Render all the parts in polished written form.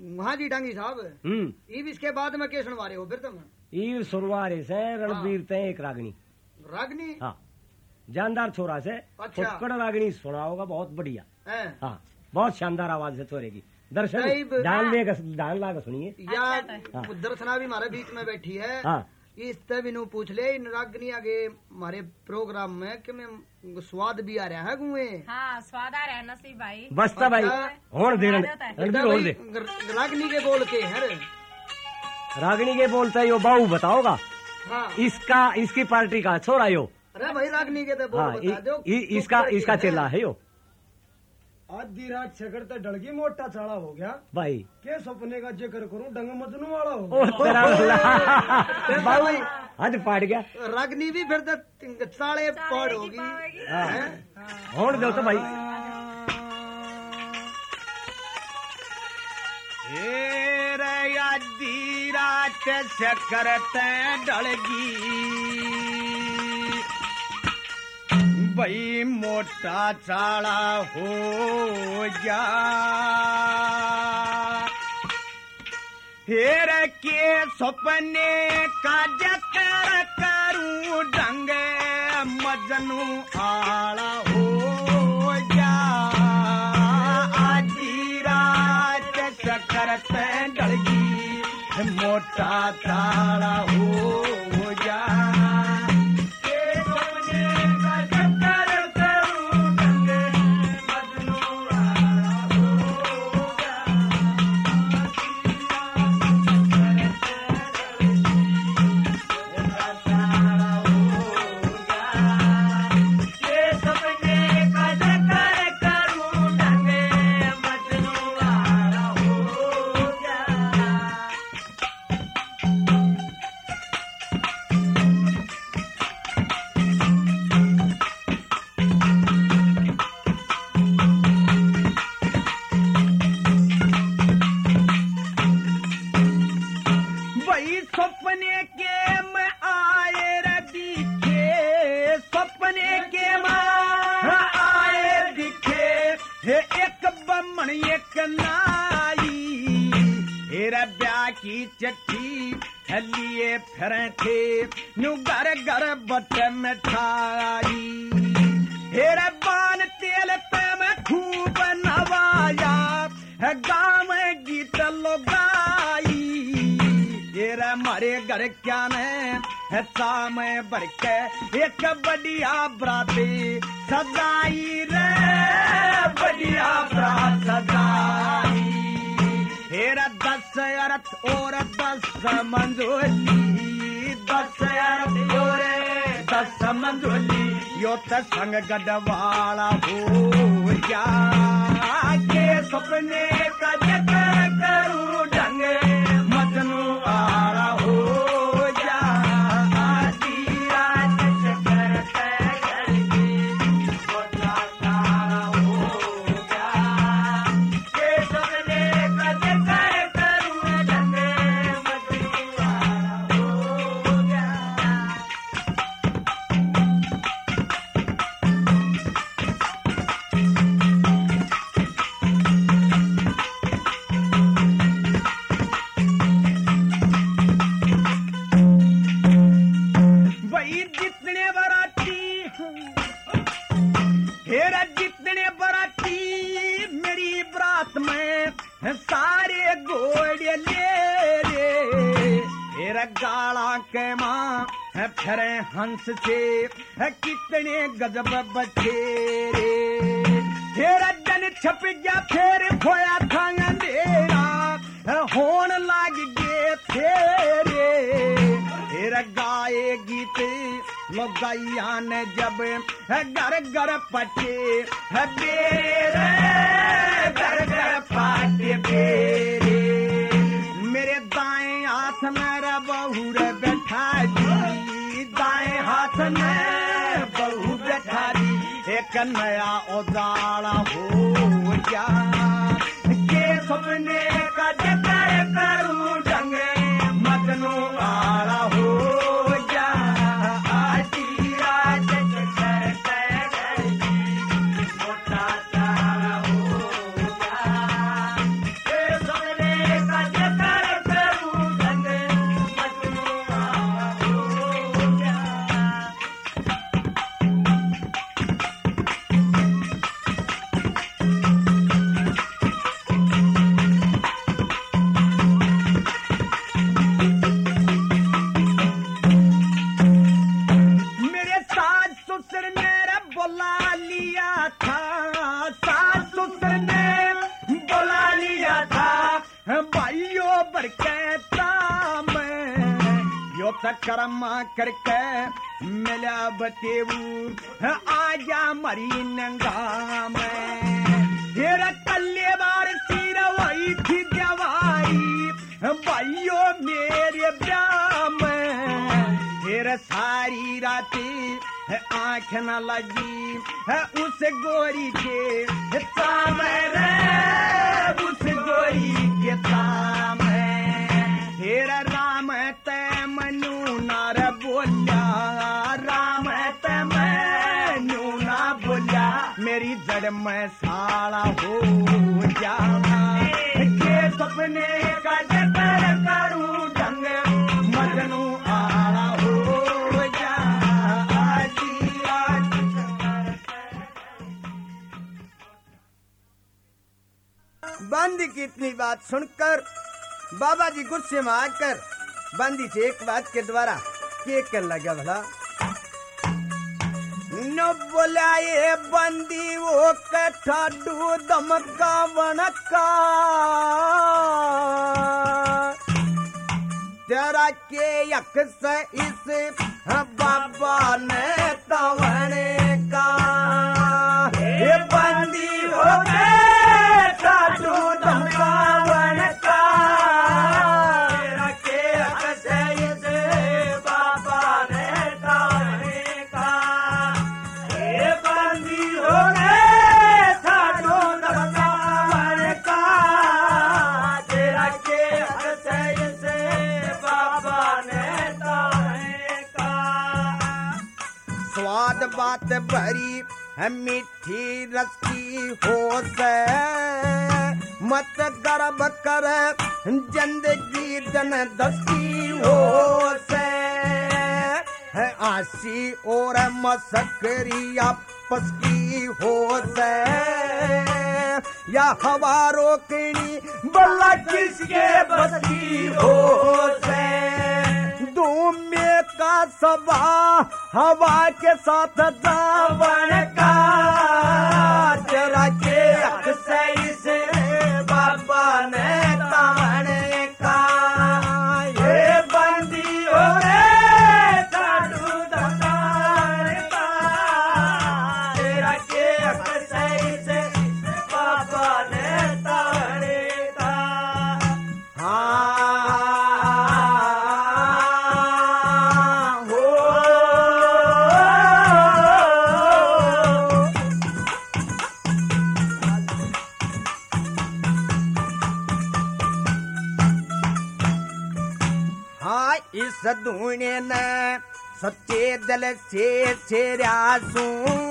हाँ जी डांगी साहब। ईब इसके बाद में क्या सुनवा रहे हो फिर तुम? ईब सुनवा रहे से रणबीर ते एक रागनी। रागनी? हाँ, जानदार छोरा से। अच्छा। फुटकड़ रागनी सुना होगा, बहुत बढ़िया। हाँ, बहुत शानदार आवाज है छोरे की। दर्शन डाल ला सुनिए। या दर्शना भी हमारे बीच में बैठी है। हाँ, इस तभी पूछ ले इन रागनी आगे हमारे प्रोग्राम में कि मैं स्वाद भी आ रहा है गुए। हाँ, स्वाद आ रहा है नसीब भाई। बस्ता भाई होड़ दे रागनी के बोल के है। रागनी के बोलता है यो बाबू बताओगा। हाँ। इसकी पार्टी का छोरा यो। अरे भाई रागनी के तो बोल बता दो। इसका चेला है यो। आधी रात छकर तो डलगी मोटा चाड़ा हो गया भाई। के सपने का जिक्र करूं डंग मजनू वाला हो। बाबू हद पाट गया। रागनी भी फिर तो साढ़े पाड़ होगी। होड़ दो तो भाई। आधी रात छकर ते डलगी भाई मोटा चाड़ा हो जा। फिर के सपने का जिक्र करूं डंग मजनू आला हो जा। आधी रात चक्कर पे डलगी मोटा चाड़ा हो जा। की चिट्ठी लिए फिरे थे नु घर घर बट मिठाई। हेरे बान तेल पे मैं खूब नवाया गाँव गीत लगाई। हेरे मारे घर क्या ने शाम भर के एक बढ़िया बराती सजाई रे बढ़िया बरात सजाई। हेरा 10 अरत और 10 मंजोली 10 अरत और 10 मंजोली यो त संग गडवाला हो जा। के सपने का जिक्र करूं ढंग मजनू आला हो जा। आधी रात चक्कर करके मोटा चाड़ा हो जा। के सपने का जिक्र करूं ढंग मजनू आला हो जा। भाई जितने बराती हेरा जितने बराती मेरी बरात में सारे घोड़े ले रे। हेरा गाला के माँ फिरे हंस से कितने गजब बचे रे। हेरा जन छप गया फिर खोया था अंधेरा होन लाग गए फेरे। हेरा गाए गीत लगाइया ने जब घर घर पटे बेरे घर घर पाटे बेरे। मेरे दाएं हाथ मेरा बहू रे बैठा दी दाएं हाथ में बहू बैठा दी एक नया उजाला हो जा। के सपने का जिक्र करूं ढंग मजनू आला हो जा। आधी रात चक्कर करके मोटा चाड़ा हो जा। के सपने सकरमा करके मिला बतेऊ आजा मरी नंगा में फिर कल्ले बार सिर वही थी जवाई भाइयों मेरे ब्याह में फिर सारी राती आंख न लगी उस गोरी के ताम रे उस गोरी के ताम फिर राम ते मनु नार बोलिया राम ते मनु ना बोलिया मेरी जड़ में साला हो जाना के सपने का जतर करूं ढंग मजनू आला हो जा बांदी की इतनी बात सुनकर बाबा जी गुस्से में आकर बांदी से एक बात के द्वारा के कर लगा भला न बोलाए बंदी वो कठाडू दमका बनका तेरा के यक से इस बाबा ने तवने का ये बंदी हो गए कठाडू दमका बनका तेरा के यक से इस बाबा ने तवने का ये बंदी हो गए कठाडू दमका बनका तेरा के यक से इस स्वाद बात भरी है मीठी रस की हो से मत गर्भ कर जिंदगी जन दस्ती हो से है आशी और मसकरी आपस की हो से या हवा रोकनी बल्ला किसके बस की हो से में का सबा हवा के साथ दावन का तेरा के अक्सर से बाबा ने ताने का ये बंदी हो रे साधु दातार का तेरा के अक्सर से बाबा ने ताने का इस धूने न सच्चे दिल से छेरासू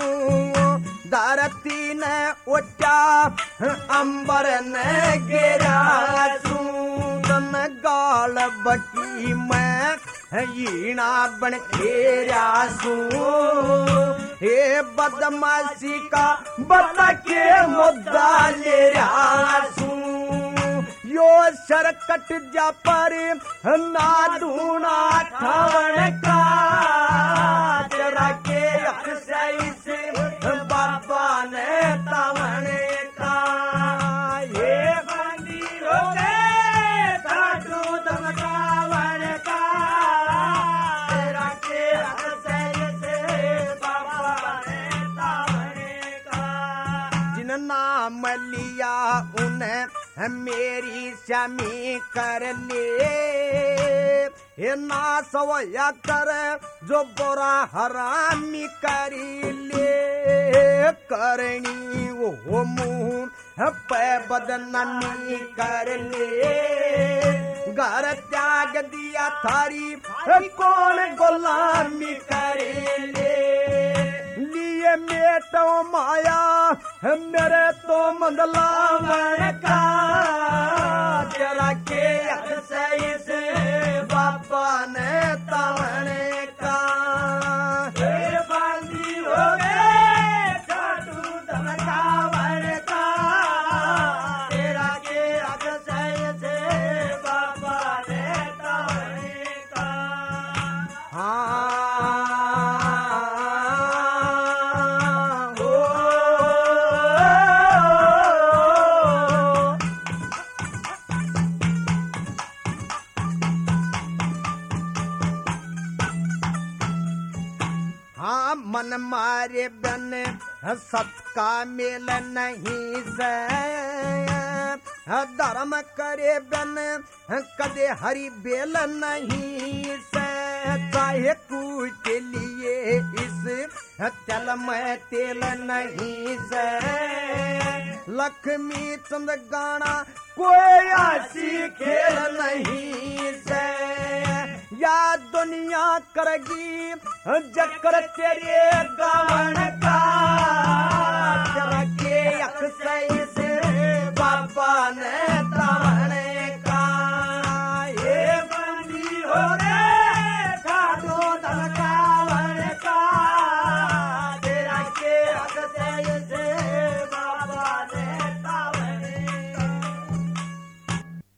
धरती न उठा अंबर न गिरासू तन गाल बकी मैं ईना बन खेरासू हे बदमाशी का बता के मुद्दा ले रासू यो सरकट जा पर ना ढूंढा ठाण का तेरा के अक्सर से बाबा ने तावने का ये बंदी हो गए साधु दमकावन का तेरा के अक्सर से बाबा ने तावने का जिन नाम लिया उन्हें मेरी शमी कर ले ये ना सवया कर जो बुरा हरामी करी ले करनी वो मुंह पे बदनामी कर ले घर त्याग दिया थारी कौन गुलामी करे लिए मेटो माया मेरे तो मंदलावन का तेरा के अक्सर से बाबा ने तावने का बांदी हो गए साधु दमकावन का तेरा के अक्सर से बाबा ने तावने का मन मारे बन सत का मेल नहीं से धर्म करे बन कदे हरि बेल नहीं से चाहे कुछ लिए इस तेल में तेल नहीं से लक्ष्मी चंद गाना कोई आसी खेल नहीं से या दुनिया करेगी जकर तेरे गावन का